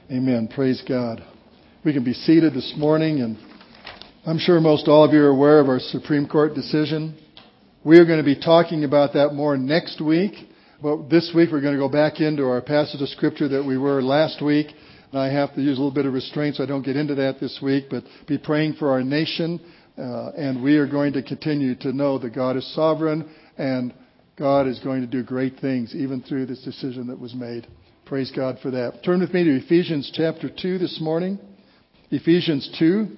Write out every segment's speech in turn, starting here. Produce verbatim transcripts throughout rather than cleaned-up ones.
Amen. Praise God. We can be seated this morning, and I'm sure most all of you are aware of our Supreme Court decision. We are going to be talking about that more next week, but this week we're going to go back into our passage of Scripture that we were last week. And I have to use a little bit of restraint so I don't get into that this week, but be praying for our nation, uh, and we are going to continue to know that God is sovereign, and God is going to do great things even through this decision that was made. Praise God for that. Turn with me to Ephesians chapter two this morning. Ephesians two.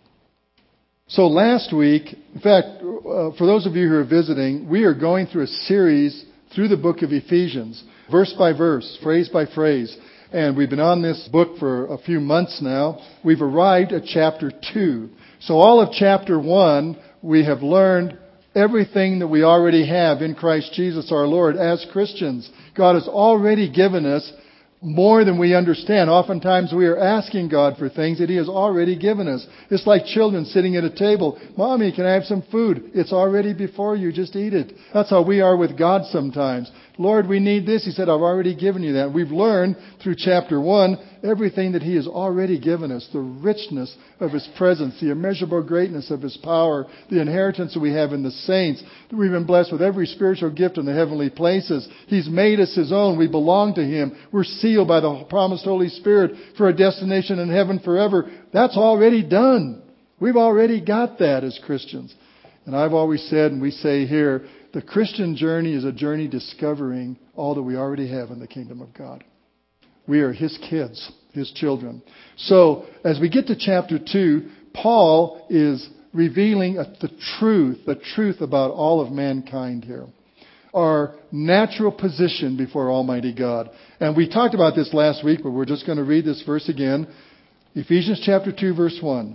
So last week, in fact, uh, for those of you who are visiting, we are going through a series through the book of Ephesians, verse by verse, phrase by phrase. And we've been on this book for a few months now. We've arrived at chapter two. So all of chapter one, we have learned everything that we already have in Christ Jesus our Lord as Christians. God has already given us more than we understand. Oftentimes we are asking God for things that He has already given us. It's like children sitting at a table. Mommy, can I have some food? It's already before you. Just eat it. That's how we are with God sometimes. Lord, we need this. He said, I've already given you that. We've learned through chapter one everything that He has already given us. The richness of His presence, the immeasurable greatness of His power, the inheritance that we have in the saints. We've been blessed with every spiritual gift in the heavenly places. He's made us His own. We belong to Him. We're sealed by the promised Holy Spirit for a destination in heaven forever. That's already done. We've already got that as Christians. And I've always said, and we say here, the Christian journey is a journey discovering all that we already have in the kingdom of God. We are His kids, His children. So, as we get to chapter two, Paul is revealing the truth, the truth about all of mankind here. Our natural position before Almighty God. And we talked about this last week, but we're just going to read this verse again. Ephesians chapter two, verse one.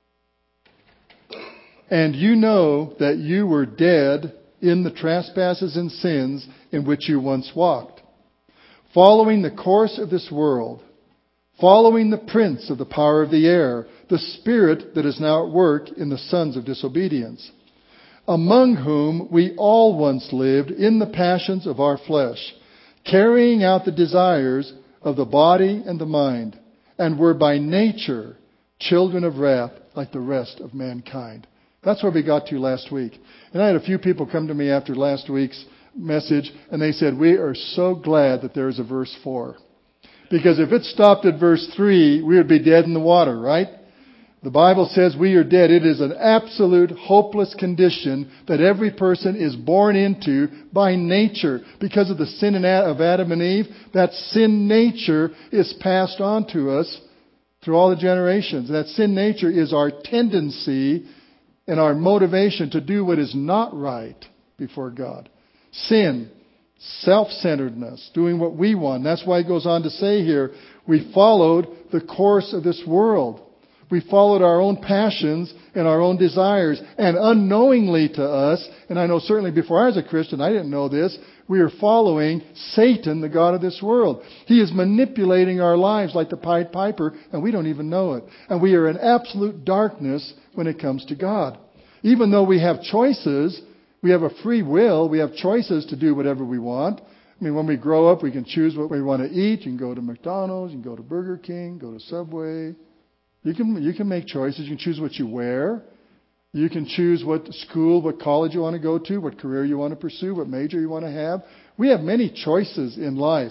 And you know that you were dead in the trespasses and sins in which you once walked, following the course of this world, following the prince of the power of the air, the spirit that is now at work in the sons of disobedience, among whom we all once lived in the passions of our flesh, carrying out the desires of the body and the mind, and were by nature children of wrath like the rest of mankind. That's where we got to last week. And I had a few people come to me after last week's message, and they said, we are so glad that there is a verse four. Because if it stopped at verse three, we would be dead in the water, right? The Bible says we are dead. It is an absolute hopeless condition that every person is born into by nature. Because of the sin of Adam and Eve, that sin nature is passed on to us through all the generations. That sin nature is our tendency and our motivation to do what is not right before God. Sin, self-centeredness, doing what we want. That's why it goes on to say here, we followed the course of this world. We followed our own passions and our own desires. And unknowingly to us, and I know certainly before I was a Christian, I didn't know this, we are following Satan, the god of this world. He is manipulating our lives like the Pied Piper, and we don't even know it. And we are in absolute darkness when it comes to God. Even though we have choices, we have a free will, we have choices to do whatever we want. I mean, when we grow up, we can choose what we want to eat. You can go to McDonald's, you can go to Burger King, go to Subway. You can, you can make choices. You can choose what you wear. You can choose what school, what college you want to go to, what career you want to pursue, what major you want to have. We have many choices in life.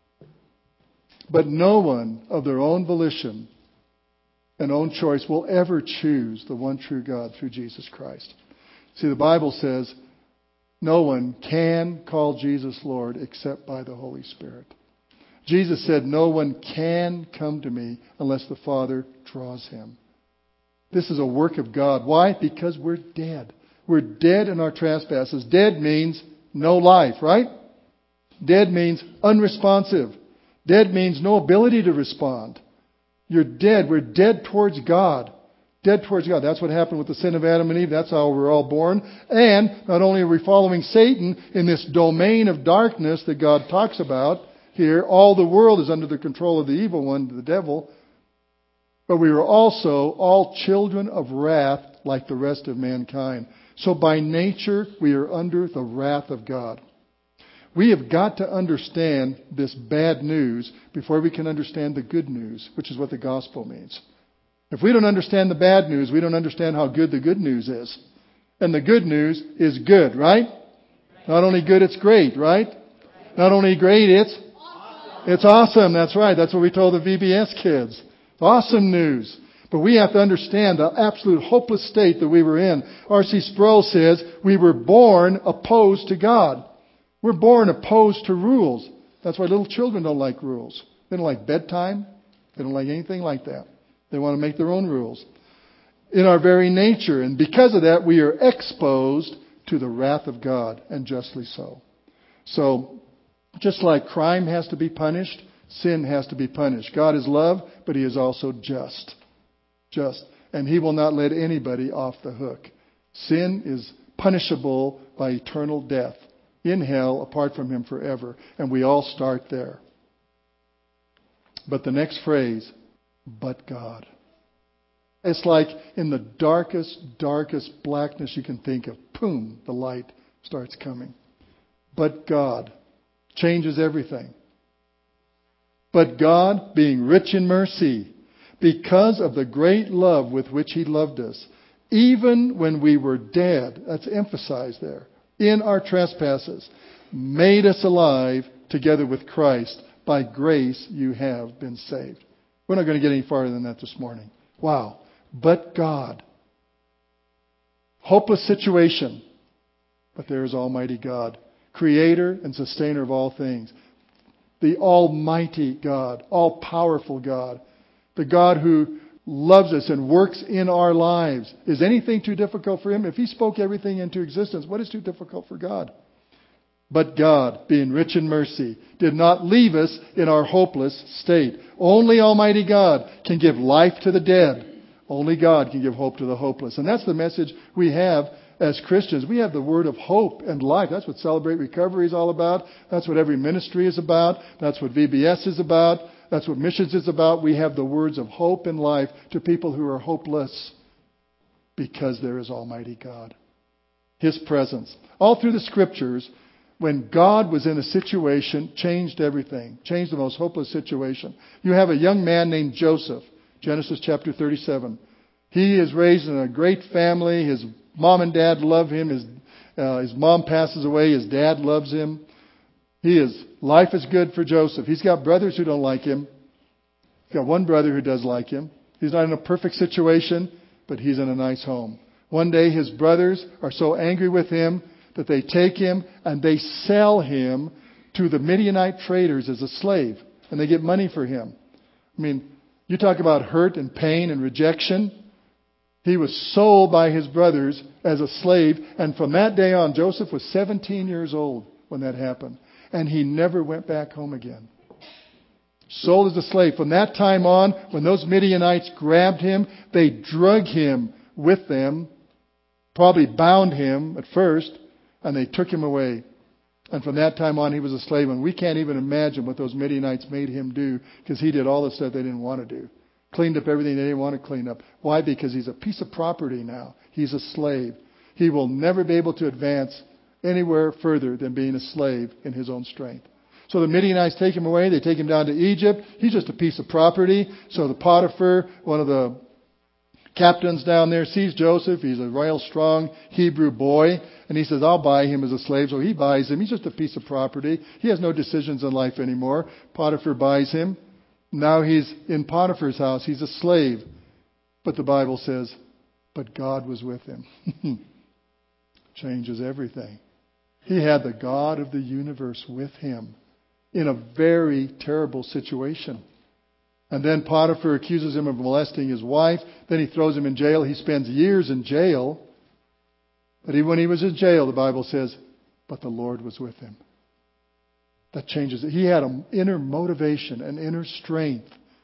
But no one of their own volition and own choice will ever choose the one true God through Jesus Christ. See, the Bible says no one can call Jesus Lord except by the Holy Spirit. Jesus said, no one can come to me unless the Father draws him. This is a work of God. Why? Because we're dead. We're dead in our trespasses. Dead means no life, right? Dead means unresponsive. Dead means no ability to respond. You're dead. We're dead towards God. Dead towards God. That's what happened with the sin of Adam and Eve. That's how we're all born. And not only are we following Satan in this domain of darkness that God talks about here, all the world is under the control of the evil one, the devil. But we are also all children of wrath like the rest of mankind. So by nature, we are under the wrath of God. We have got to understand this bad news before we can understand the good news, which is what the gospel means. If we don't understand the bad news, we don't understand how good the good news is. And the good news is good, right? Not only good, it's great, right? Not only great, it's it's awesome. That's right. That's what we told the V B S kids. Awesome news. But we have to understand the absolute hopeless state that we were in. R C Sproul says we were born opposed to God. We're born opposed to rules. That's why little children don't like rules. They don't like bedtime. They don't like anything like that. They want to make their own rules. In our very nature. And because of that, we are exposed to the wrath of God, and justly so. So, just like crime has to be punished, sin has to be punished. God is love, but He is also just. Just. And He will not let anybody off the hook. Sin is punishable by eternal death. In hell, apart from Him forever. And we all start there. But the next phrase, but God. It's like in the darkest, darkest blackness you can think of. Boom, the light starts coming. But God changes everything. But God, being rich in mercy, because of the great love with which He loved us, even when we were dead, that's emphasized there, in our trespasses, made us alive together with Christ. By grace you have been saved. We're not going to get any farther than that this morning. Wow. But God. Hopeless situation. But there is Almighty God. Creator and sustainer of all things. The Almighty God. All-powerful God. The God who loves us and works in our lives. Is anything too difficult for Him? If He spoke everything into existence, what is too difficult for God? But God, being rich in mercy, did not leave us in our hopeless state. Only Almighty God can give life to the dead. Only God can give hope to the hopeless. And that's the message we have as Christians. We have the word of hope and life. That's what Celebrate Recovery is all about. That's what every ministry is about. That's what V B S is about. That's what missions is about. We have the words of hope and life to people who are hopeless because there is Almighty God. His presence. All through the Scriptures, when God was in a situation, changed everything. Changed the most hopeless situation. You have a young man named Joseph. Genesis chapter thirty-seven. He is raised in a great family. His mom and dad love him. His, uh, his mom passes away. His dad loves him. He is, life is good for Joseph. He's got brothers who don't like him. He's got one brother who does like him. He's not in a perfect situation, but he's in a nice home. One day his brothers are so angry with him that they take him and they sell him to the Midianite traders as a slave. And they get money for him. I mean, you talk about hurt and pain and rejection. He was sold by his brothers as a slave. And from that day on, Joseph was seventeen years old when that happened. And he never went back home again. Sold as a slave. From that time on, when those Midianites grabbed him, they drug him with them. Probably bound him at first. And they took him away. And from that time on, he was a slave. And we can't even imagine what those Midianites made him do, because he did all the stuff they didn't want to do. Cleaned up everything they didn't want to clean up. Why? Because he's a piece of property now. He's a slave. He will never be able to advance anywhere further than being a slave in his own strength. So the Midianites take him away. They take him down to Egypt. He's just a piece of property. So the Potiphar, one of the captains down there, sees Joseph. He's a real strong Hebrew boy. And he says, I'll buy him as a slave. So he buys him. He's just a piece of property. He has no decisions in life anymore. Potiphar buys him. Now he's in Potiphar's house. He's a slave. But the Bible says, but God was with him. Changes everything. He had the God of the universe with him in a very terrible situation. And then Potiphar accuses him of molesting his wife. Then he throws him in jail. He spends years in jail. But even when he was in jail, the Bible says, but the Lord was with him. That changes it. He had an inner motivation, an inner strength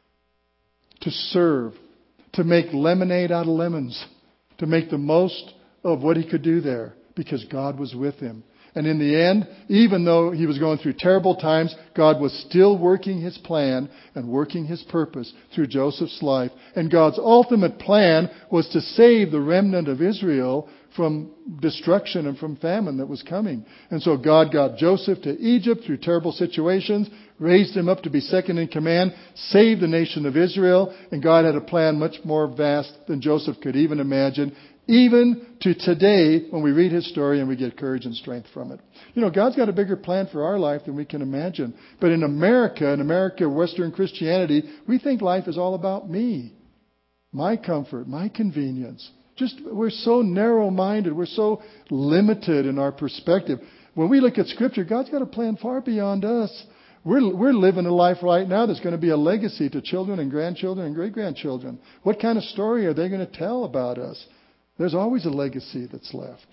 to serve, to make lemonade out of lemons, to make the most of what he could do there, because God was with him. And in the end, even though he was going through terrible times, God was still working his plan and working his purpose through Joseph's life. And God's ultimate plan was to save the remnant of Israel from destruction and from famine that was coming. And so God got Joseph to Egypt through terrible situations, raised him up to be second in command, saved the nation of Israel, and God had a plan much more vast than Joseph could even imagine. Even to today, when we read his story and we get courage and strength from it. You know, God's got a bigger plan for our life than we can imagine. But in America, in America, Western Christianity, we think life is all about me. My comfort, my convenience. Just, we're so narrow-minded. We're so limited in our perspective. When we look at Scripture, God's got a plan far beyond us. We're, we're living a life right now that's going to be a legacy to children and grandchildren and great-grandchildren. What kind of story are they going to tell about us? There's always a legacy that's left.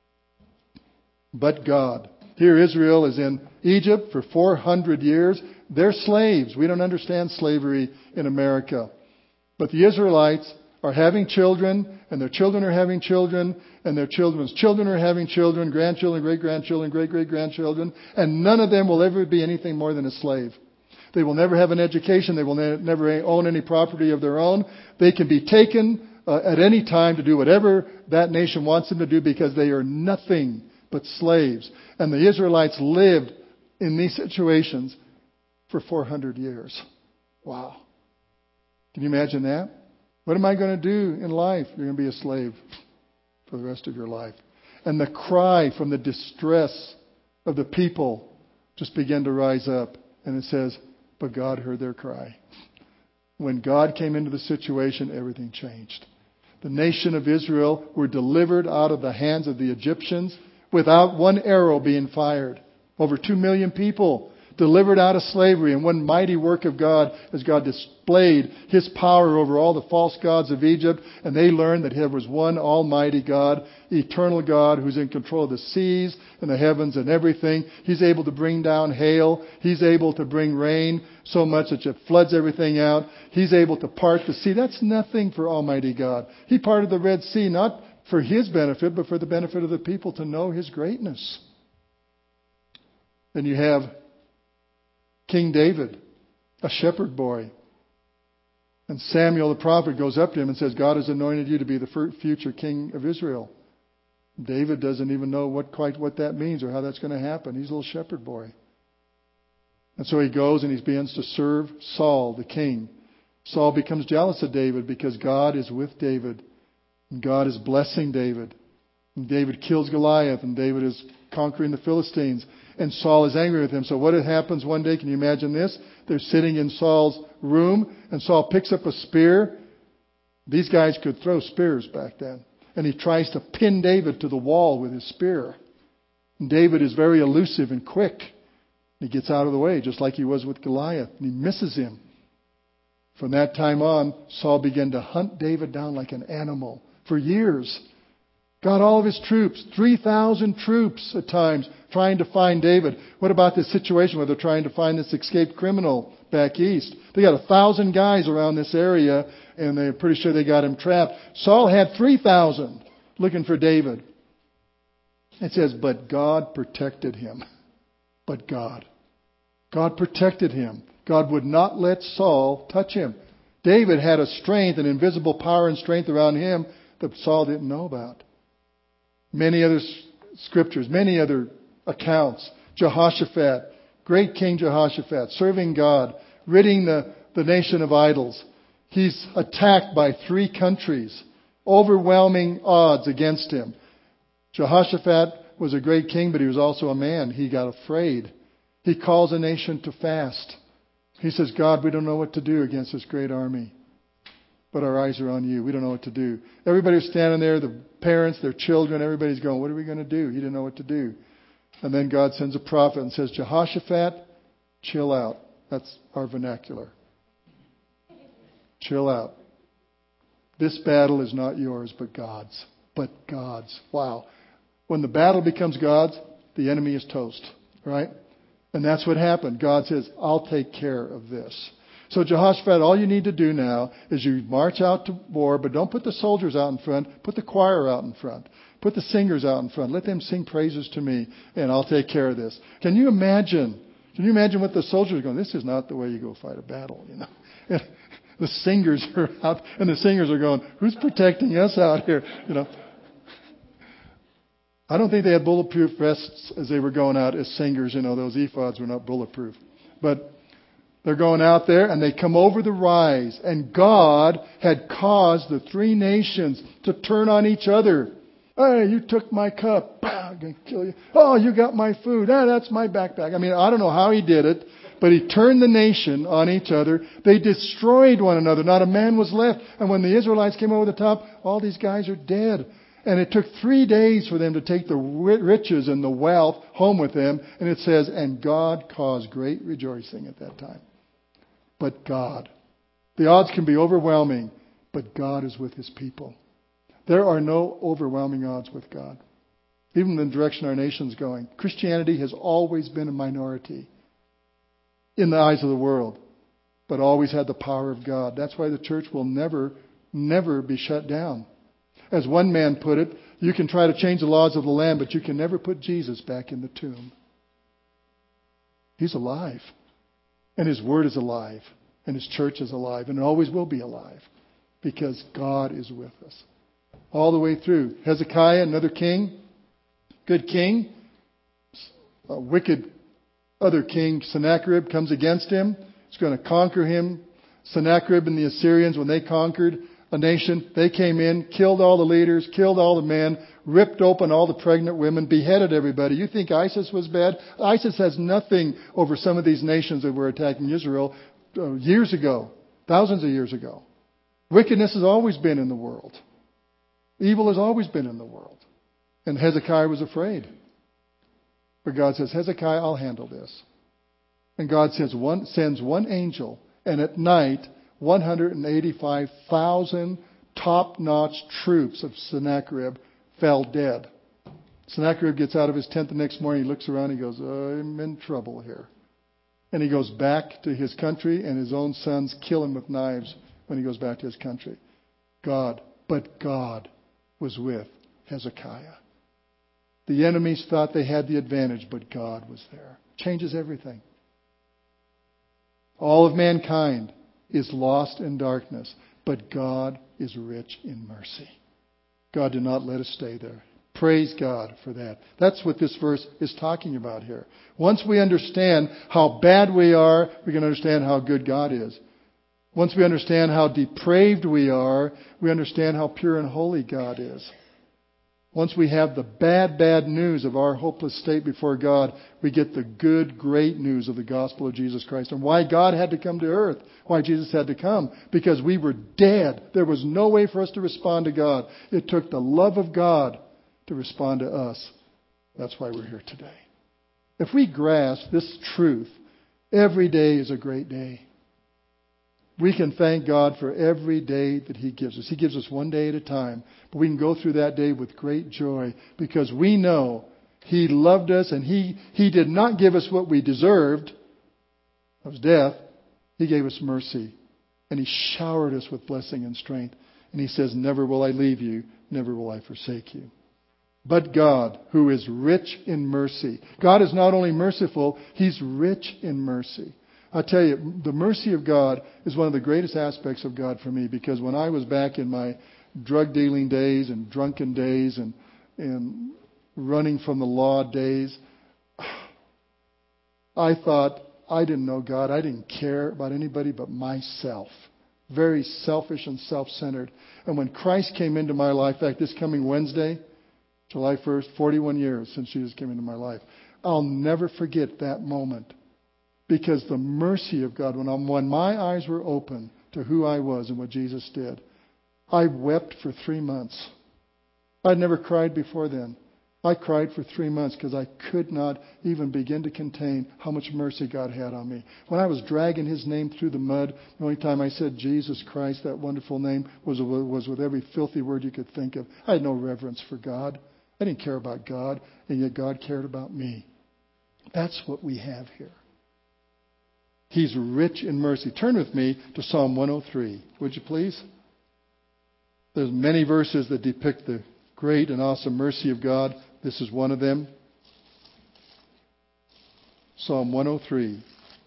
But God. Here Israel is in Egypt for four hundred years. They're slaves. We don't understand slavery in America. But the Israelites are having children, and their children are having children, and their children's children are having children, grandchildren, great-grandchildren, great-great-grandchildren, and none of them will ever be anything more than a slave. They will never have an education. They will ne- never own any property of their own. They can be taken Uh, at any time to do whatever that nation wants them to do because they are nothing but slaves. And the Israelites lived in these situations for four hundred years. Wow. Can you imagine that? What am I going to do in life? You're going to be a slave for the rest of your life. And the cry from the distress of the people just began to rise up. And it says, but God heard their cry. When God came into the situation, everything changed. The nation of Israel were delivered out of the hands of the Egyptians without one arrow being fired. Over two million people delivered out of slavery, and one mighty work of God as God displayed His power over all the false gods of Egypt, and they learned that there was one almighty God, eternal God, who's in control of the seas and the heavens and everything. He's able to bring down hail. He's able to bring rain so much that it floods everything out. He's able to part the sea. That's nothing for almighty God. He parted the Red Sea not for His benefit, but for the benefit of the people to know His greatness. Then you have King David, a shepherd boy. And Samuel the prophet goes up to him and says, God has anointed you to be the future king of Israel. David doesn't even know what quite what that means or how that's going to happen. He's a little shepherd boy. And so he goes and he begins to serve Saul, the king. Saul becomes jealous of David because God is with David. And God is blessing David. And David kills Goliath, and David is conquering the Philistines. And Saul is angry with him. So what happens one day? Can you imagine this? They're sitting in Saul's room, and Saul picks up a spear. These guys could throw spears back then. And he tries to pin David to the wall with his spear. And David is very elusive and quick. He gets out of the way, just like he was with Goliath. And he misses him. From that time on, Saul began to hunt David down like an animal for years. Got all of his troops, three thousand troops at times, trying to find David. What about this situation where they're trying to find this escaped criminal back east? They got a thousand guys around this area, and they're pretty sure they got him trapped. Saul had three thousand looking for David. It says, but God protected him. But God. God protected him. God would not let Saul touch him. David had a strength, an invisible power and strength around him that Saul didn't know about. Many other scriptures, many other accounts. Jehoshaphat, great King Jehoshaphat, serving God, ridding the, the nation of idols. He's attacked by three countries, overwhelming odds against him. Jehoshaphat was a great king, but he was also a man. He got afraid. He calls a nation to fast. He says, God, we don't know what to do against this great army. But our eyes are on you. We don't know what to do. Everybody was standing there, the parents, their children, everybody's going, what are we going to do? He didn't know what to do. And then God sends a prophet and says, Jehoshaphat, chill out. That's our vernacular. Chill out. This battle is not yours, but God's. But God's. Wow. When the battle becomes God's, the enemy is toast. Right? And that's what happened. God says, I'll take care of this. So Jehoshaphat, all you need to do now is you march out to war, but don't put the soldiers out in front. Put the choir out in front. Put the singers out in front. Let them sing praises to me, and I'll take care of this. Can you imagine? Can you imagine what the soldiers are going? This is not the way you go fight a battle, you know. And the singers are out, and the singers are going, who's protecting us out here? You know. I don't think they had bulletproof vests as they were going out as singers. You know, those ephods were not bulletproof. But they're going out there, and they come over the rise. And God had caused the three nations to turn on each other. Hey, you took my cup. Bah, I'm going to kill you. Oh, you got my food. Ah, that's my backpack. I mean, I don't know how he did it, but he turned the nation on each other. They destroyed one another. Not a man was left. And when the Israelites came over the top, all these guys are dead. And it took three days for them to take the riches and the wealth home with them. And it says, and God caused great rejoicing at that time. But God. The odds can be overwhelming, but God is with his people. There are no overwhelming odds with God. Even in the direction our nation's going. Christianity has always been a minority in the eyes of the world, but always had the power of God. That's why the church will never, never be shut down. As one man put it, you can try to change the laws of the land, but you can never put Jesus back in the tomb. He's alive. And his word is alive. And his church is alive. And it always will be alive. Because God is with us. All the way through. Hezekiah, another king. Good king. A wicked other king, Sennacherib, comes against him. He's going to conquer him. Sennacherib and the Assyrians, when they conquered a nation, they came in, killed all the leaders, killed all the men, ripped open all the pregnant women, beheaded everybody. You think ISIS was bad? ISIS has nothing over some of these nations that were attacking Israel uh, years ago, thousands of years ago. Wickedness has always been in the world. Evil has always been in the world. And Hezekiah was afraid. But God says, Hezekiah, I'll handle this. And God says one, sends one angel, and at night, one hundred eighty-five thousand top-notch troops of Sennacherib fell dead. Sennacherib gets out of his tent the next morning. He looks around. He goes, I'm in trouble here. And he goes back to his country, and his own sons kill him with knives when he goes back to his country. God, but God was with Hezekiah. The enemies thought they had the advantage, but God was there. Changes everything. All of mankind is lost in darkness, but God is rich in mercy. God did not let us stay there. Praise God for that. That's what this verse is talking about here. Once we understand how bad we are, we can understand how good God is. Once we understand how depraved we are, we understand how pure and holy God is. Once we have the bad, bad news of our hopeless state before God, we get the good, great news of the gospel of Jesus Christ. And why God had to come to earth. Why Jesus had to come. Because we were dead. There was no way for us to respond to God. It took the love of God to respond to us. That's why we're here today. If we grasp this truth, every day is a great day. We can thank God for every day that He gives us. He gives us one day at a time. But we can go through that day with great joy because we know He loved us and He, he did not give us what we deserved. That was death. He gave us mercy. And He showered us with blessing and strength. And He says, never will I leave you, never will I forsake you. But God, who is rich in mercy. God is not only merciful, He's rich in mercy. I tell you, the mercy of God is one of the greatest aspects of God for me because when I was back in my drug dealing days and drunken days and, and running from the law days, I thought I didn't know God. I didn't care about anybody but myself. Very selfish and self-centered. And when Christ came into my life, in fact, this coming Wednesday, July first, forty-one years since Jesus came into my life, I'll never forget that moment. Because the mercy of God, when, I'm, when my eyes were open to who I was and what Jesus did, I wept for three months. I'd never cried before then. I cried for three months because I could not even begin to contain how much mercy God had on me. When I was dragging His name through the mud, the only time I said Jesus Christ, that wonderful name, was, was with every filthy word you could think of. I had no reverence for God. I didn't care about God, and yet God cared about me. That's what we have here. He's rich in mercy. Turn with me to Psalm one oh three, would you please? There's many verses that depict the great and awesome mercy of God. This is one of them. Psalm one oh three.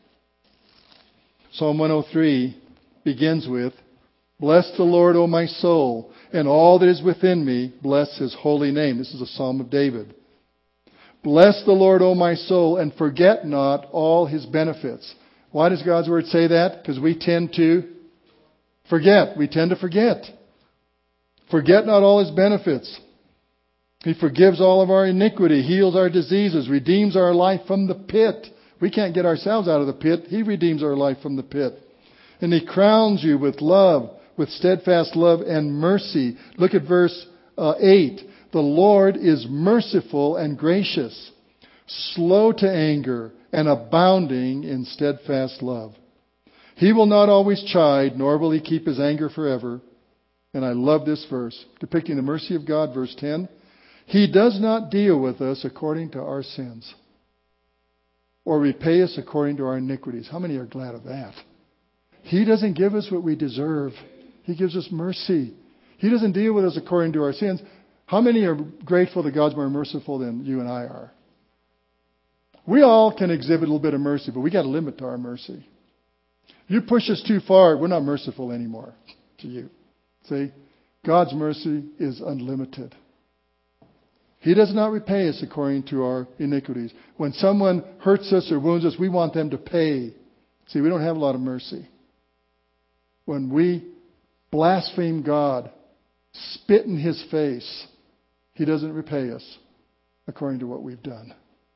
Psalm one oh three begins with, "Bless the Lord, O my soul, and all that is within me, bless His holy name." This is a psalm of David. "Bless the Lord, O my soul, and forget not all His benefits." Why does God's Word say that? Because we tend to forget. We tend to forget. Forget not all His benefits. He forgives all of our iniquity, heals our diseases, redeems our life from the pit. We can't get ourselves out of the pit. He redeems our life from the pit. And He crowns you with love, with steadfast love and mercy. Look at verse uh, eight. "The Lord is merciful and gracious, slow to anger, and abounding in steadfast love. He will not always chide, nor will He keep His anger forever." And I love this verse, depicting the mercy of God, verse ten. "He does not deal with us according to our sins, or repay us according to our iniquities." How many are glad of that? He doesn't give us what we deserve. He gives us mercy. He doesn't deal with us according to our sins. How many are grateful that God's more merciful than you and I are? We all can exhibit a little bit of mercy, but we got a limit to our mercy. You push us too far, we're not merciful anymore to you. See? God's mercy is unlimited. He does not repay us according to our iniquities. When someone hurts us or wounds us, we want them to pay. See, we don't have a lot of mercy. When we blaspheme God, spit in His face, He doesn't repay us according to what we've done.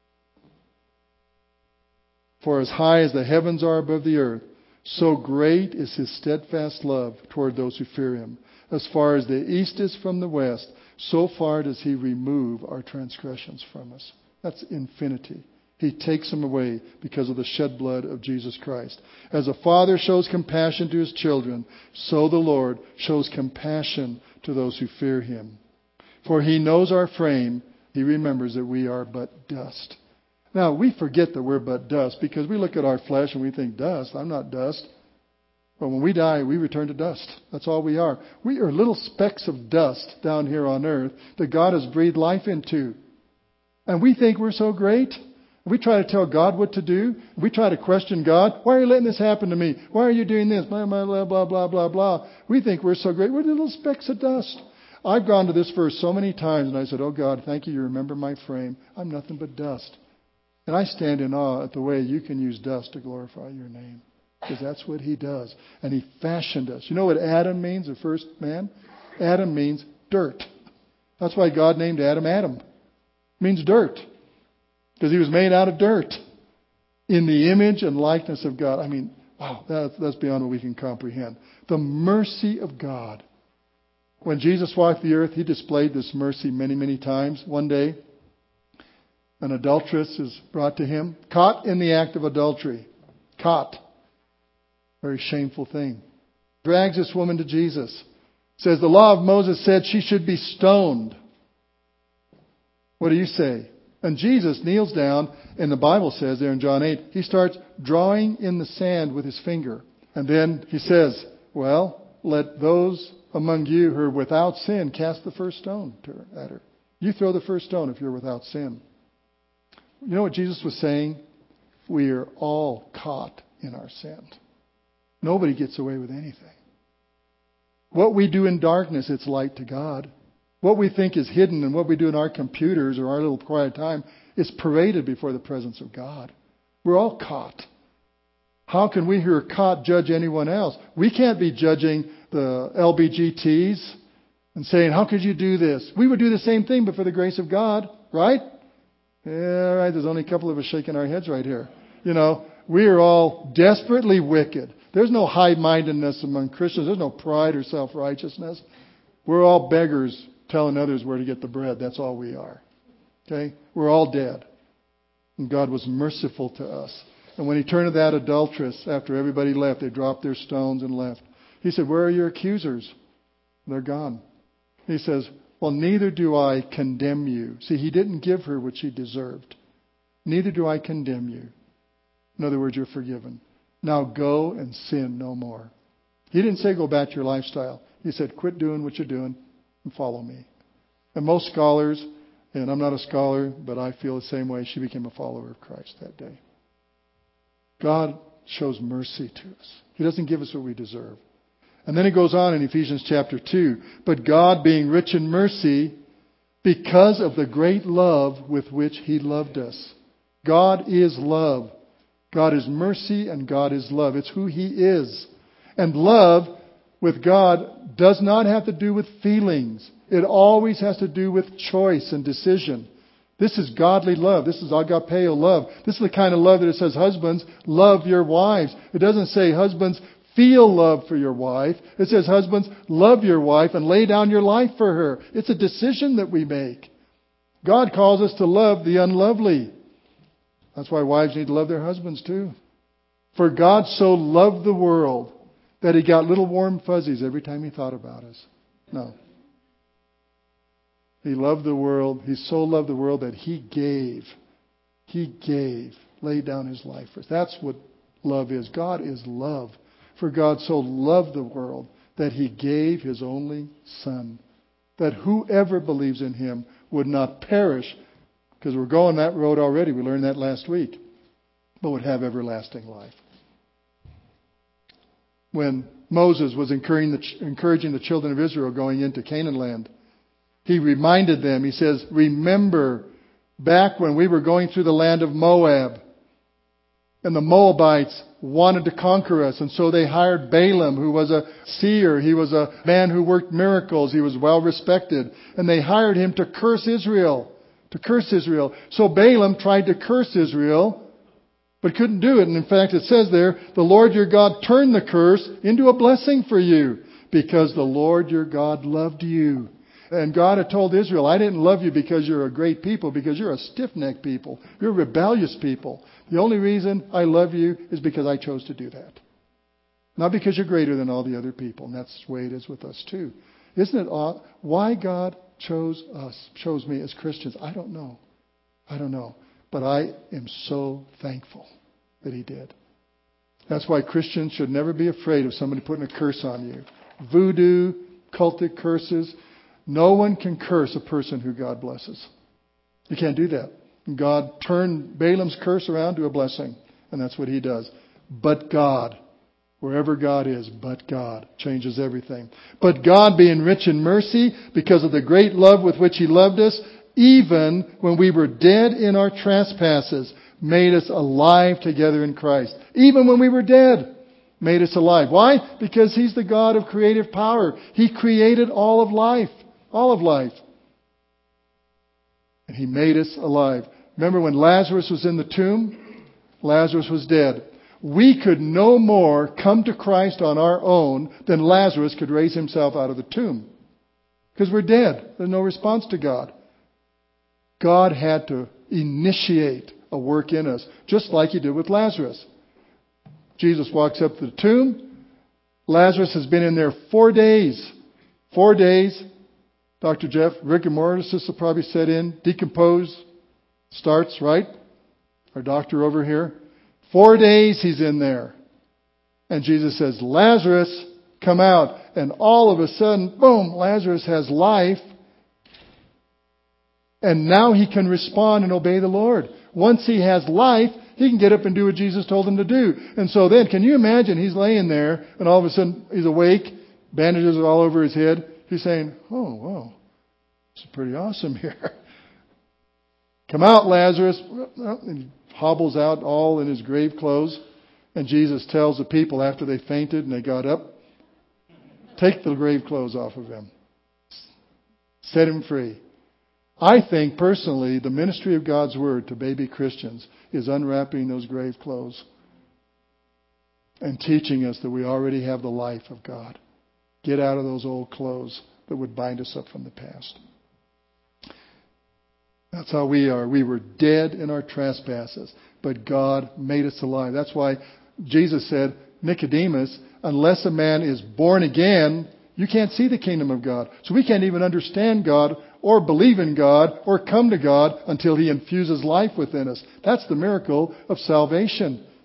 "For as high as the heavens are above the earth, so great is His steadfast love toward those who fear Him. As far as the east is from the west, so far does He remove our transgressions from us." That's infinity. He takes them away because of the shed blood of Jesus Christ. "As a father shows compassion to his children, so the Lord shows compassion to those who fear Him. For He knows our frame. He remembers that we are but dust." Now, we forget that we're but dust because we look at our flesh and we think, dust, I'm not dust. But when we die, we return to dust. That's all we are. We are little specks of dust down here on earth that God has breathed life into. And we think we're so great. We try to tell God what to do. We try to question God. "Why are you letting this happen to me? Why are you doing this?" Blah, blah, blah, blah, blah, blah, blah. We think we're so great. We're little specks of dust. I've gone to this verse so many times and I said, "Oh God, thank you. You remember my frame. I'm nothing but dust." And I stand in awe at the way you can use dust to glorify your name. Because that's what He does. And He fashioned us. You know what Adam means, the first man? Adam means dirt. That's why God named Adam Adam. It means dirt. Because he was made out of dirt. In the image and likeness of God. I mean, wow, that's, that's beyond what we can comprehend. The mercy of God. When Jesus walked the earth, He displayed this mercy many, many times. One day, an adulteress is brought to Him, caught in the act of adultery. Caught. Very shameful thing. Drags this woman to Jesus. Says the law of Moses said she should be stoned. What do you say? And Jesus kneels down, and the Bible says there in John eight, He starts drawing in the sand with His finger. And then He says, "Well, let those among you who are without sin cast the first stone to her, at her. You throw the first stone if you're without sin." You know what Jesus was saying? We are all caught in our sin. Nobody gets away with anything. What we do in darkness, it's light to God. What we think is hidden and what we do in our computers or our little quiet time is paraded before the presence of God. We're all caught. How can we who are caught judge anyone else? We can't be judging the L B G Ts and saying, "How could you do this?" We would do the same thing, but for the grace of God, right? Yeah, right. There's only a couple of us shaking our heads right here. You know, we are all desperately wicked. There's no high-mindedness among Christians. There's no pride or self-righteousness. We're all beggars telling others where to get the bread. That's all we are. Okay? We're all dead. And God was merciful to us. And when He turned to that adulteress, after everybody left, they dropped their stones and left. He said, "Where are your accusers?" They're gone. He says, "Well, neither do I condemn you." See, He didn't give her what she deserved. "Neither do I condemn you." In other words, you're forgiven. Now go and sin no more. He didn't say go back to your lifestyle. He said quit doing what you're doing and follow me. And most scholars, and I'm not a scholar, but I feel the same way, she became a follower of Christ that day. God shows mercy to us. He doesn't give us what we deserve. And then it goes on in Ephesians chapter two. But God, being rich in mercy, because of the great love with which He loved us. God is love. God is mercy and God is love. It's who He is. And love with God does not have to do with feelings. It always has to do with choice and decision. This is godly love. This is agapeo love. This is the kind of love that it says, husbands, love your wives. It doesn't say, husbands, feel love for your wife. It says, husbands, love your wife and lay down your life for her. It's a decision that we make. God calls us to love the unlovely. That's why wives need to love their husbands too. For God so loved the world that He got little warm fuzzies every time He thought about us. No. He loved the world. He so loved the world that He gave. He gave. Laid down His life for us. That's what love is. God is love. For God so loved the world that He gave His only Son. That whoever believes in Him would not perish. Because we're going that road already. We learned that last week. But would have everlasting life. When Moses was encouraging the, encouraging the children of Israel going into Canaan land, he reminded them, he says, remember back when we were going through the land of Moab and the Moabites wanted to conquer us. And so they hired Balaam, who was a seer. He was a man who worked miracles. He was well respected. And they hired him to curse Israel, to curse Israel. So Balaam tried to curse Israel, but couldn't do it. And in fact, it says there, the Lord your God turned the curse into a blessing for you because the Lord your God loved you. And God had told Israel, I didn't love you because you're a great people, because you're a stiff-necked people. You're rebellious people. The only reason I love you is because I chose to do that. Not because you're greater than all the other people. And that's the way it is with us too. Isn't it odd? Why God chose us, chose me as Christians, I don't know. I don't know. But I am so thankful that He did. That's why Christians should never be afraid of somebody putting a curse on you. Voodoo, cultic curses. No one can curse a person who God blesses. You can't do that. God turned Balaam's curse around to a blessing. And that's what He does. But God, wherever God is, but God changes everything. But God, being rich in mercy, because of the great love with which He loved us, even when we were dead in our trespasses, made us alive together in Christ. Even when we were dead, made us alive. Why? Because He's the God of creative power. He created all of life. All of life. And He made us alive. Remember when Lazarus was in the tomb? Lazarus was dead. We could no more come to Christ on our own than Lazarus could raise himself out of the tomb. Because we're dead. There's no response to God. God had to initiate a work in us, just like He did with Lazarus. Jesus walks up to the tomb. Lazarus has been in there four days. Four days. Doctor Jeff, rigor mortis will probably set in. Decompose starts, right? Our doctor over here. Four days he's in there. And Jesus says, Lazarus, come out. And all of a sudden, boom, Lazarus has life. And now he can respond and obey the Lord. Once he has life, he can get up and do what Jesus told him to do. And so then, can you imagine he's laying there and all of a sudden he's awake, bandages are all over his head. He's saying, oh, wow, it's pretty awesome here. Come out, Lazarus. And he hobbles out all in his grave clothes. And Jesus tells the people after they fainted and they got up, take the grave clothes off of him. Set him free. I think personally the ministry of God's Word to baby Christians is unwrapping those grave clothes and teaching us that we already have the life of God. Get out of those old clothes that would bind us up from the past. That's how we are. We were dead in our trespasses, but God made us alive. That's why Jesus said, Nicodemus, unless a man is born again, you can't see the kingdom of God. So we can't even understand God or believe in God or come to God until He infuses life within us. That's the miracle of salvation.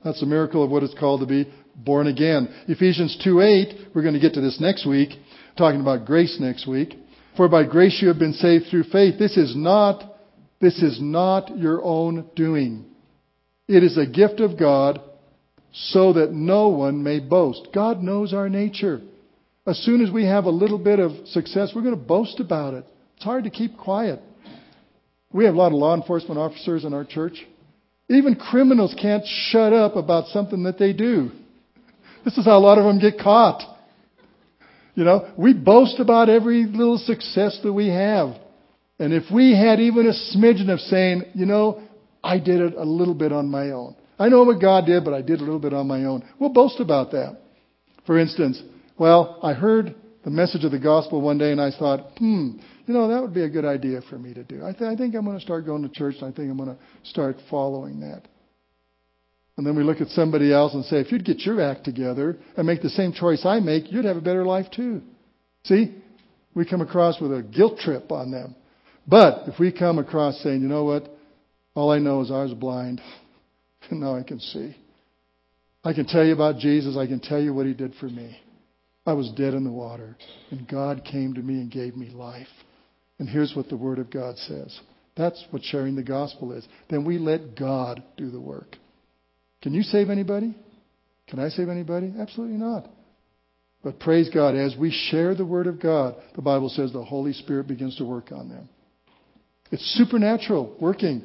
That's the miracle of what it's called to be born again. Ephesians two eight, we're going to get to this next week, talking about grace next week. For by grace you have been saved through faith. This is not, this is not your own doing. It is a gift of God so that no one may boast. God knows our nature. As soon as we have a little bit of success, we're going to boast about it. It's hard to keep quiet. We have a lot of law enforcement officers in our church. Even criminals can't shut up about something that they do. This is how a lot of them get caught. You know, we boast about every little success that we have. And if we had even a smidgen of saying, you know, I did it a little bit on my own. I know what God did, but I did a little bit on my own. We'll boast about that. For instance, well, I heard the message of the gospel one day and I thought, hmm, you know, that would be a good idea for me to do. I, th- I think I'm going to start going to church and I think I'm going to start following that. And then we look at somebody else and say, if you'd get your act together and make the same choice I make, you'd have a better life too. See? We come across with a guilt trip on them. But if we come across saying, you know what? All I know is I was blind. And now I can see. I can tell you about Jesus. I can tell you what He did for me. I was dead in the water. And God came to me and gave me life. And here's what the Word of God says. That's what sharing the gospel is. Then we let God do the work. Can you save anybody? Can I save anybody? Absolutely not. But praise God, as we share the Word of God, the Bible says the Holy Spirit begins to work on them. It's supernatural working.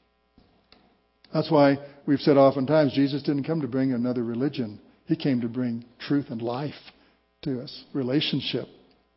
That's why we've said oftentimes Jesus didn't come to bring another religion. He came to bring truth and life to us, relationship.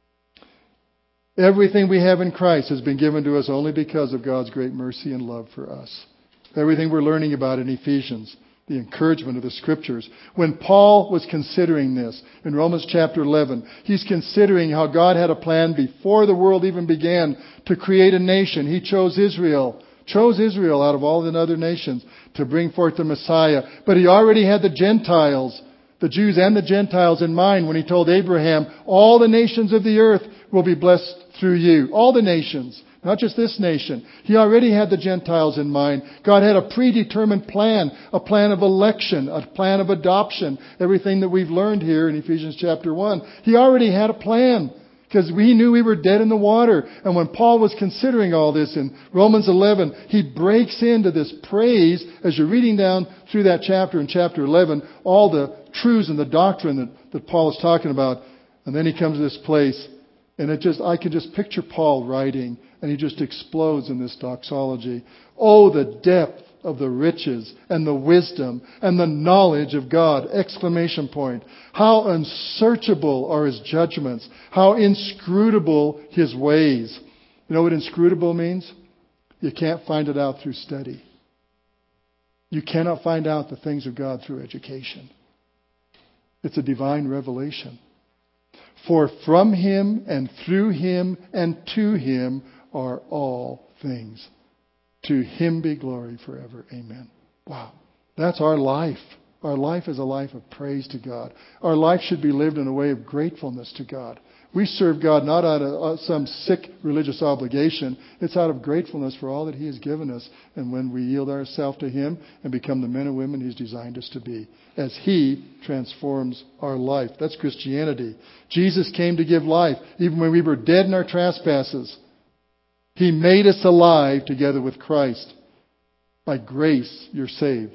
Everything we have in Christ has been given to us only because of God's great mercy and love for us. Everything we're learning about in Ephesians, the encouragement of the Scriptures. When Paul was considering this in Romans chapter eleven, he's considering how God had a plan before the world even began to create a nation. He chose Israel, chose Israel out of all the other nations to bring forth the Messiah. But He already had the Gentiles, the Jews and the Gentiles in mind when He told Abraham, all the nations of the earth will be blessed through you. All the nations. Not just this nation. He already had the Gentiles in mind. God had a predetermined plan, a plan of election, a plan of adoption. Everything that we've learned here in Ephesians chapter one. He already had a plan because He knew we were dead in the water. And when Paul was considering all this in Romans eleven, he breaks into this praise as you're reading down through that chapter in chapter eleven, all the truths and the doctrine that, that Paul is talking about. And then he comes to this place and it just, I can just picture Paul writing. And he just explodes in this doxology. Oh, the depth of the riches and the wisdom and the knowledge of God! Exclamation point. How unsearchable are His judgments. How inscrutable His ways. You know what inscrutable means? You can't find it out through study. You cannot find out the things of God through education. It's a divine revelation. For from Him and through Him and to Him are all things. To Him be glory forever. Amen. Wow. That's our life. Our life is a life of praise to God. Our life should be lived in a way of gratefulness to God. We serve God not out of some sick religious obligation. It's out of gratefulness for all that He has given us. And when we yield ourselves to Him and become the men and women He's designed us to be. As He transforms our life. That's Christianity. Jesus came to give life. Even when we were dead in our trespasses. He made us alive together with Christ. By grace, you're saved.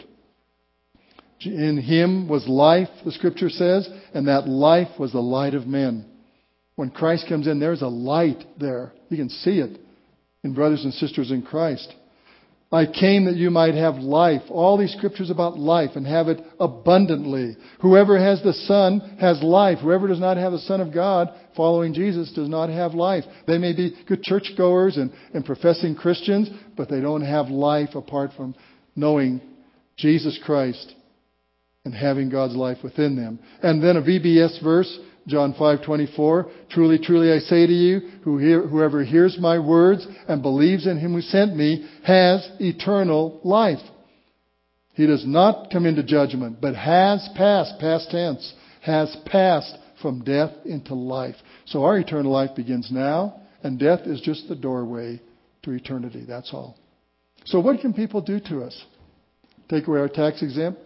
In Him was life, the Scripture says, and that life was the light of men. When Christ comes in, there's a light there. You can see it in brothers and sisters in Christ. I came that you might have life. All these Scriptures about life and have it abundantly. Whoever has the Son has life. Whoever does not have the Son of God, following Jesus, does not have life. They may be good churchgoers and, and professing Christians, but they don't have life apart from knowing Jesus Christ and having God's life within them. And then a V B S verse, John five twenty-four, truly, truly I say to you, who hear, whoever hears my words and believes in Him who sent me has eternal life. He does not come into judgment, but has passed, past tense, has passed from death into life. So our eternal life begins now, and death is just the doorway to eternity. That's all. So what can people do to us? Take away our tax exempt?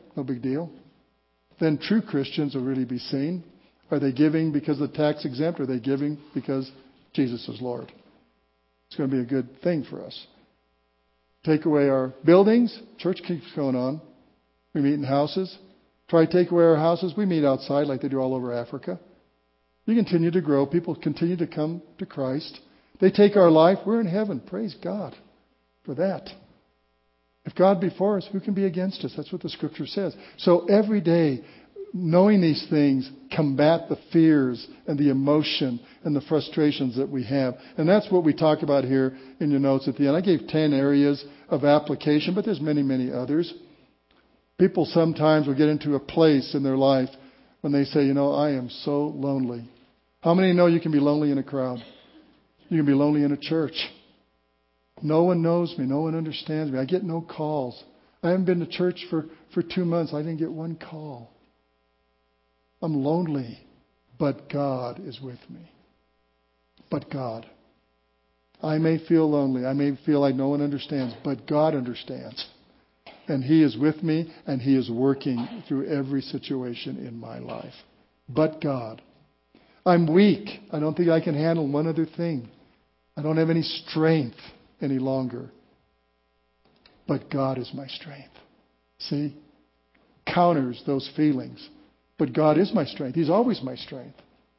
No big deal. Then true Christians will really be seen. Are they giving because the tax exempt, or are they giving because Jesus is Lord? It's going to be a good thing for us. Take away our buildings, church keeps going on. We meet in houses. Try to take away our houses, we meet outside like they do all over Africa. You continue to grow. People continue to come to Christ. They take our life. We're in heaven. Praise God for that. If God be for us, who can be against us? That's what the Scripture says. So every day, knowing these things, combat the fears and the emotion and the frustrations that we have. And that's what we talk about here in your notes at the end. I gave ten areas of application, but there's many, many others. People sometimes will get into a place in their life when they say, you know, I am so lonely. How many know you can be lonely in a crowd? You can be lonely in a church. No one knows me. No one understands me. I get no calls. I haven't been to church for, for two months. I didn't get one call. I'm lonely, but God is with me. But God. I may feel lonely. I may feel like no one understands, but God understands. And He is with me, and He is working through every situation in my life. But God. I'm weak. I don't think I can handle one other thing. I don't have any strength any longer. But God is my strength. See? Counters those feelings. But God is my strength. He's always my strength.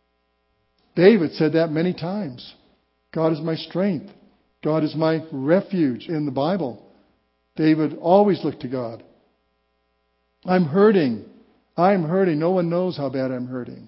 David said that many times. God is my strength. God is my refuge in the Bible. David always looked to God. I'm hurting. I'm hurting. No one knows how bad I'm hurting.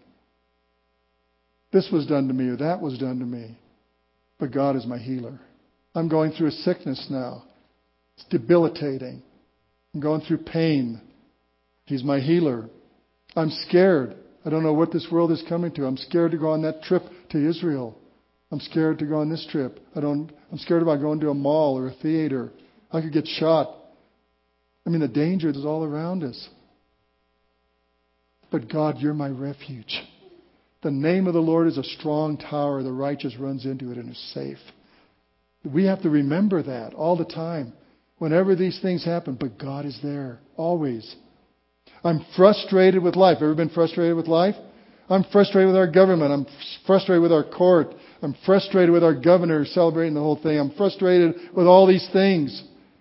This was done to me or that was done to me. But God is my healer. I'm going through a sickness now. It's debilitating. I'm going through pain. He's my healer. I'm scared. I don't know what this world is coming to. I'm scared to go on that trip to Israel. I'm scared to go on this trip. I don't, I'm scared about going to a mall or a theater. I could get shot. I mean, the danger is all around us. But God, you're my refuge. The name of the Lord is a strong tower. The righteous runs into it and is safe. We have to remember that all the time. Whenever these things happen, but God is there. Always. I'm frustrated with life. Ever been frustrated with life? I'm frustrated with our government. I'm frustrated with our court. I'm frustrated with our governor celebrating the whole thing. I'm frustrated with all these things.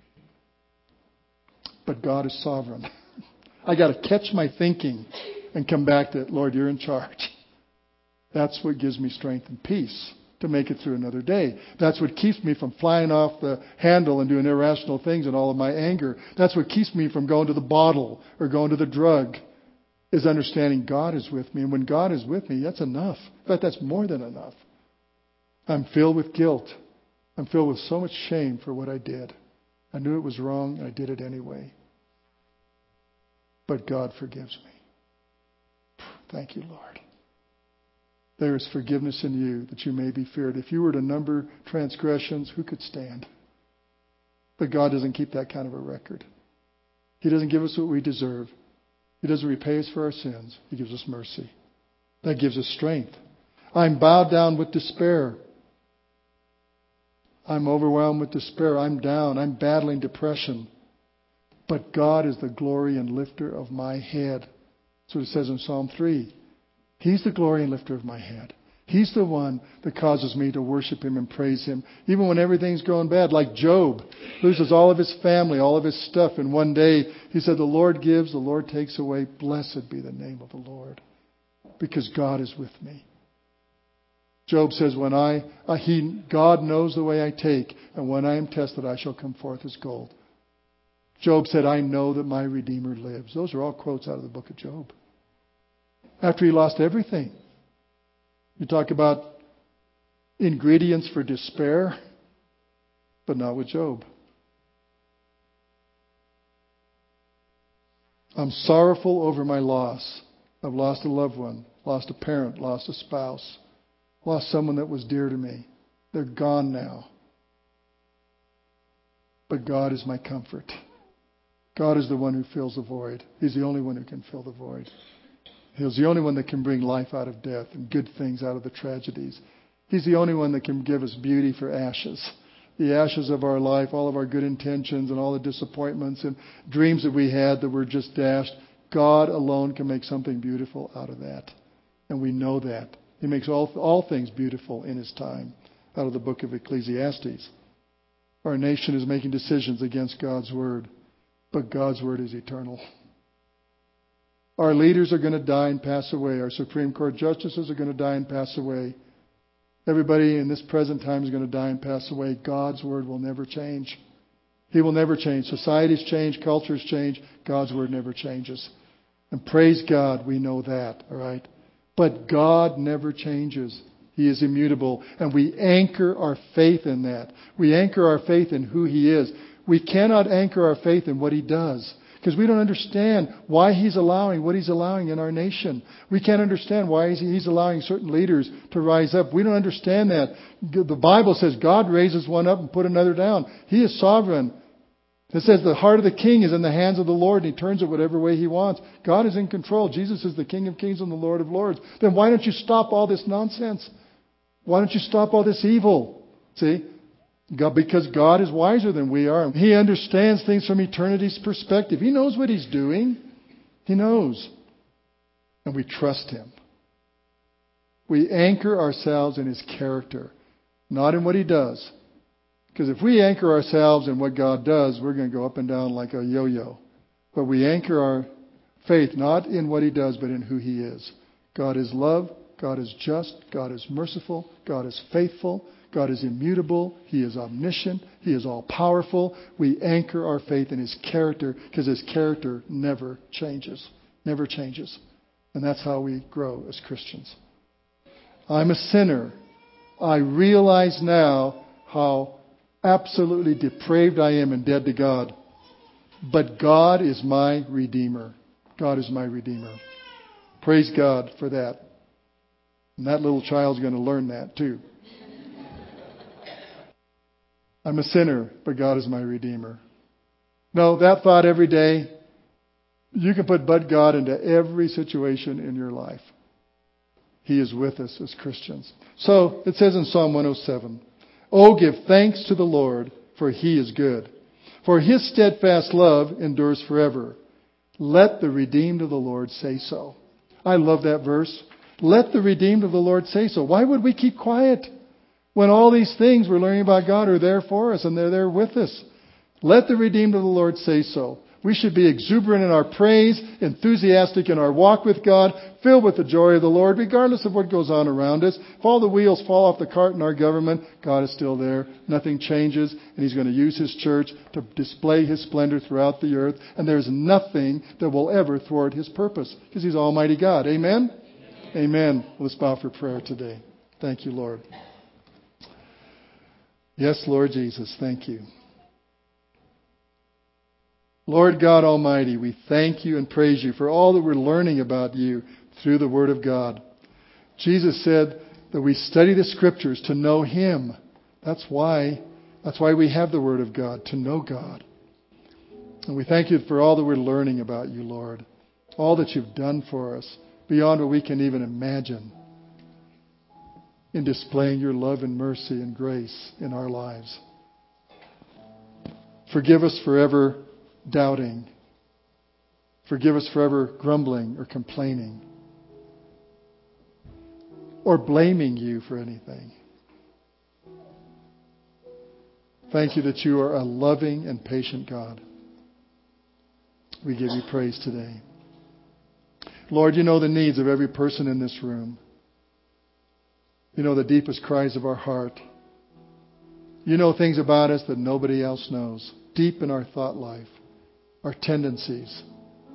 But God is sovereign. I got to catch my thinking and come back to it. Lord, you're in charge. That's what gives me strength and peace to make it through another day. That's what keeps me from flying off the handle and doing irrational things and all of my anger. That's what keeps me from going to the bottle or going to the drug, is understanding God is with me. And when God is with me, that's enough. In fact, that's more than enough. I'm filled with guilt. I'm filled with so much shame for what I did. I knew it was wrong, and I did it anyway. But God forgives me. Thank you, Lord. There is forgiveness in you that you may be feared. If you were to number transgressions, who could stand? But God doesn't keep that kind of a record. He doesn't give us what we deserve. He doesn't repay us for our sins. He gives us mercy. That gives us strength. I'm bowed down with despair. I'm overwhelmed with despair. I'm down. I'm battling depression. But God is the glory and lifter of my head. That's what it says in Psalm three. He's the glory and lifter of my head. He's the one that causes me to worship Him and praise Him. Even when everything's going bad, like Job, loses all of his family, all of his stuff. And one day he said, the Lord gives, the Lord takes away. Blessed be the name of the Lord. Because God is with me. Job says, when I, uh, he, God knows the way I take, and when I am tested, I shall come forth as gold. Job said, I know that my Redeemer lives. Those are all quotes out of the book of Job. After he lost everything. You talk about ingredients for despair, but not with Job. I'm sorrowful over my loss. I've lost a loved one, lost a parent, lost a spouse, lost someone that was dear to me. They're gone now. But God is my comfort. God is the one who fills the void. He's the only one who can fill the void. He's the only one that can bring life out of death and good things out of the tragedies. He's the only one that can give us beauty for ashes. the ashes of our life, all of our good intentions and all the disappointments and dreams that we had that were just dashed, God alone can make something beautiful out of that. And we know that. He makes all, all things beautiful in His time, out of the book of Ecclesiastes. Our nation is making decisions against God's Word, but God's Word is eternal. Our leaders are going to die and pass away. Our Supreme Court justices are going to die and pass away. Everybody in this present time is going to die and pass away. God's Word will never change. He will never change. Societies change, cultures change. God's Word never changes. And praise God, we know that, all right? But God never changes. He is immutable. And we anchor our faith in that. We anchor our faith in who He is. We cannot anchor our faith in what He does, because we don't understand why He's allowing what He's allowing in our nation. We can't understand why He's allowing certain leaders to rise up. We don't understand that. The Bible says God raises one up and put another down. He is sovereign. It says the heart of the king is in the hands of the Lord, and He turns it whatever way He wants. God is in control. Jesus is the King of kings and the Lord of lords. Then why don't you stop all this nonsense? Why don't you stop all this evil? See? God, because God is wiser than we are. He understands things from eternity's perspective. He knows what He's doing. He knows. And we trust Him. We anchor ourselves in His character, not in what He does. Because if we anchor ourselves in what God does, we're going to go up and down like a yo-yo. But we anchor our faith not in what He does, but in who He is. God is love. God is just. God is merciful. God is faithful. God is immutable. He is omniscient. He is all-powerful. We anchor our faith in His character because His character never changes. Never changes. And that's how we grow as Christians. I'm a sinner. I realize now how absolutely depraved I am and dead to God. But God is my Redeemer. God is my Redeemer. Praise God for that. And that little child's going to learn that too. I'm a sinner, but God is my Redeemer. No, that thought every day, you can put but God into every situation in your life. He is with us as Christians. So, it says in Psalm one oh seven, "Oh, give thanks to the Lord, for He is good. For His steadfast love endures forever. Let the redeemed of the Lord say so." I love that verse. Let the redeemed of the Lord say so. Why would we keep quiet when all these things we're learning about God are there for us and they're there with us? Let the redeemed of the Lord say so. We should be exuberant in our praise, enthusiastic in our walk with God, filled with the joy of the Lord, regardless of what goes on around us. If all the wheels fall off the cart in our government, God is still there. Nothing changes, and He's going to use His church to display His splendor throughout the earth. And there's nothing that will ever thwart His purpose, because He's Almighty God. Amen? Amen. Amen. Let's bow for prayer today. Thank you, Lord. Yes, Lord Jesus, thank you. Lord God Almighty, we thank You and praise You for all that we're learning about You through the Word of God. Jesus said that we study the Scriptures to know Him. That's why, that's why we have the Word of God, to know God. And we thank You for all that we're learning about You, Lord. All that You've done for us, beyond what we can even imagine, in displaying Your love and mercy and grace in our lives. Forgive us forever doubting. Forgive us forever grumbling or complaining or blaming You for anything. Thank You that You are a loving and patient God. We give You praise today. Lord, You know the needs of every person in this room. You know the deepest cries of our heart. You know things about us that nobody else knows, deep in our thought life, our tendencies.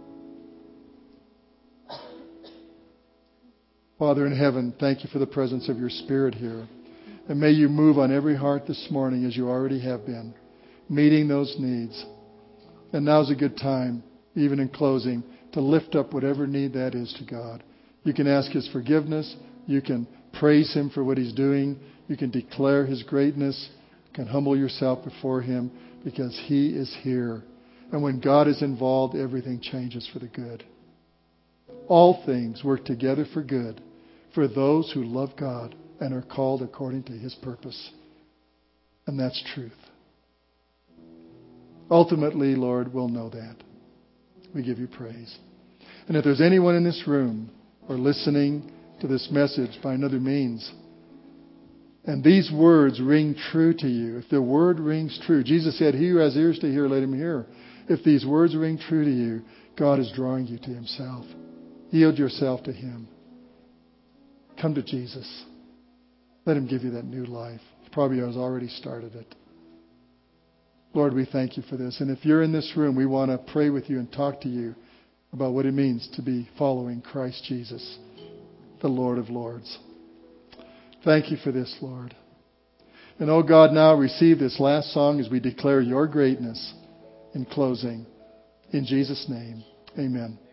Father in heaven, thank You for the presence of Your Spirit here. And may You move on every heart this morning as You already have been, meeting those needs. And now's a good time, even in closing, to lift up whatever need that is to God. You can ask His forgiveness. You can praise Him for what He's doing. You can declare His greatness. You can humble yourself before Him because He is here. And when God is involved, everything changes for the good. All things work together for good for those who love God and are called according to His purpose. And that's truth. Ultimately, Lord, we'll know that. We give you praise. And if there's anyone in this room or listening to this message by another means, and these words ring true to you, if the word rings true, Jesus said, he who has ears to hear, let him hear. If these words ring true to you, God is drawing you to himself. Yield yourself to him. Come to Jesus. Let him give you that new life. He probably has already started it. Lord, we thank you for this. And if you're in this room, we want to pray with you and talk to you about what it means to be following Christ Jesus, the Lord of Lords. Thank you for this, Lord. And oh God, now receive this last song as we declare your greatness in closing. In Jesus' name, amen.